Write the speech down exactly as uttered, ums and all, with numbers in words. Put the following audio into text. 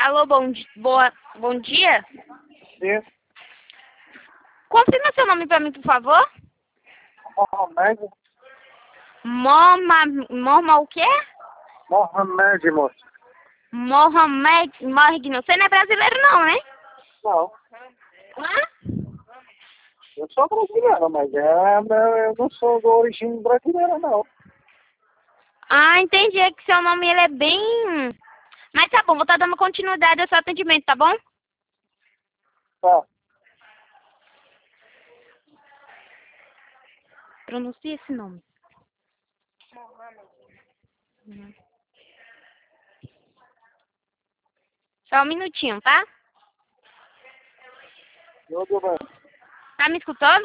Alô, bom, di- boa, bom dia. Sim. Confirma seu nome pra mim, por favor. Mohamed. Morma, Morma o quê? Mohamed, moço. Mohamed Morgno. Você não é brasileiro não, né? Não. Hã? Eu sou brasileiro, mas é, eu não sou de origem brasileira, não. Ah, entendi. É que seu nome ele é bem... Mas tá bom, vou estar dando continuidade ao seu atendimento, tá bom? Tá. Pronuncia esse nome. Uhum. Só um minutinho, tá? Eu, Giovanni. Tá me escutando?